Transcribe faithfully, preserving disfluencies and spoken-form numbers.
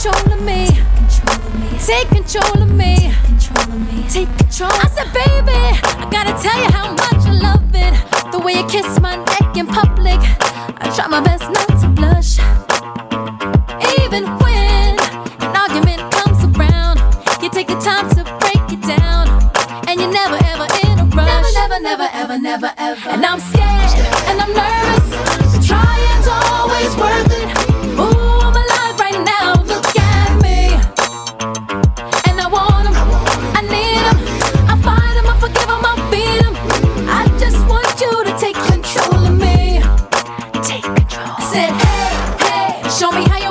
control of me. Take control of me. Take control. I said, baby, I gotta tell you how much I love it. The way you kiss my neck in public. I try my best not to blush. Even when an argument comes around, you take the time to break it down. And you're never ever in a rush. Never, never, never, ever, never, ever. And I'm scared and I'm nervous. Trying's always worth it. Ooh, I'm alive right now. Look at me. And I want him, I need him. I fight him, I forgive him, I beat him. I just want you to take control of me. Take control. I said, hey, hey, show me how you